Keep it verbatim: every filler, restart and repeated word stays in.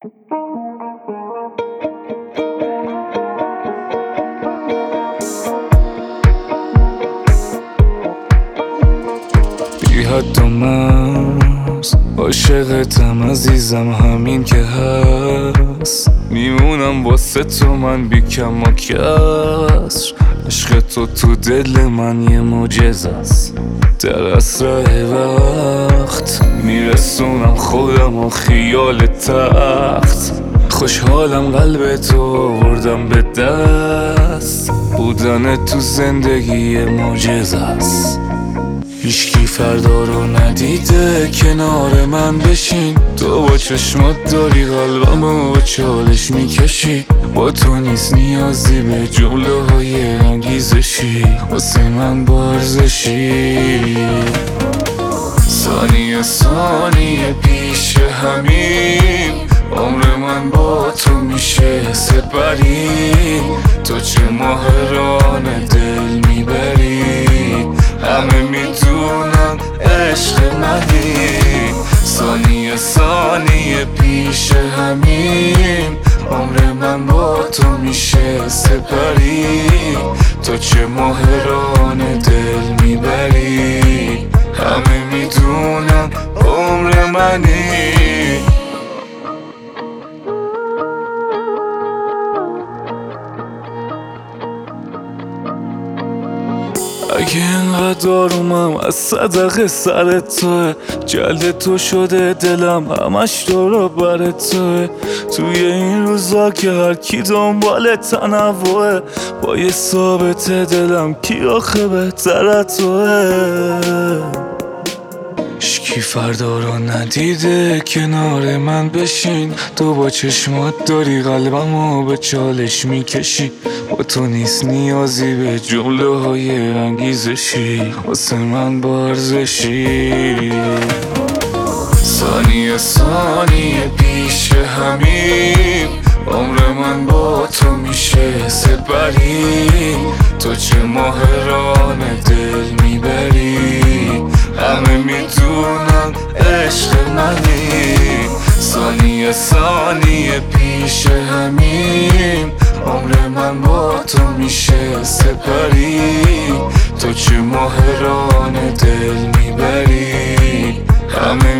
بی حد و مرز عاشقتم عزیزم، همین که هست میمونم واسه تو من بی کم و کسر. عشق تو تو دل من یه معجزه است، در اسرع وقت میرسونم خودم و خیال تخت. خوشحالم قلب تو آوردم به دست، بودن تو زندگی معجزه است. هیچکی فردا رو ندیده کنار من بشین، تو با چشمات داری قلبمو با چالش میکشی. با تو نیست نیازی به جمله های انگیزشی، واسه من با ارزشی. ثانیه ثانیه پیش همیم، عمر من با تو میشه سپری. تو چه ماهران دل میبری، همه میدونن عشق منی. ثانیه ثانیه پیش همیم، عمر من با تو میشه سپری. تو چه ماهران دل میبری، همه میدونن عمر منی. اگه اینقدر آرومم از صدق سر توه، جلد تو شده دلم همش دورا بر توه. توی این روزا که هر کی دنبال تنوعه، با یه ثابت دلم کی آخه بهتر توه. هیچکی فردا رو ندیده کنار من بشین، تو با چشمات داری قلبمو به چالش میکشی. با تو نیست نیازی به جمله های انگیزشی، واسه من با ارزشی. ثانیه ثانیه پیش همیم، عمر من با تو میشه سپری. تو چه ماهران دل میبری، همه میدونن عشق منی. ثانیه ثانیه پیش همیم، عمر من با تو میشه سپری. تو چه ماهران دل میبری، همه